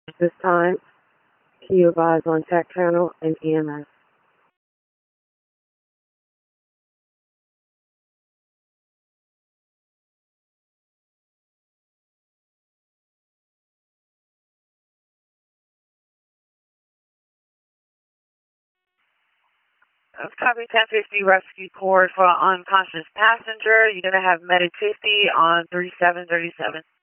This time, key advise on tech channel and EMS. Copy 1050 rescue cord for an unconscious passenger. You're going to have medic 50 on 3737.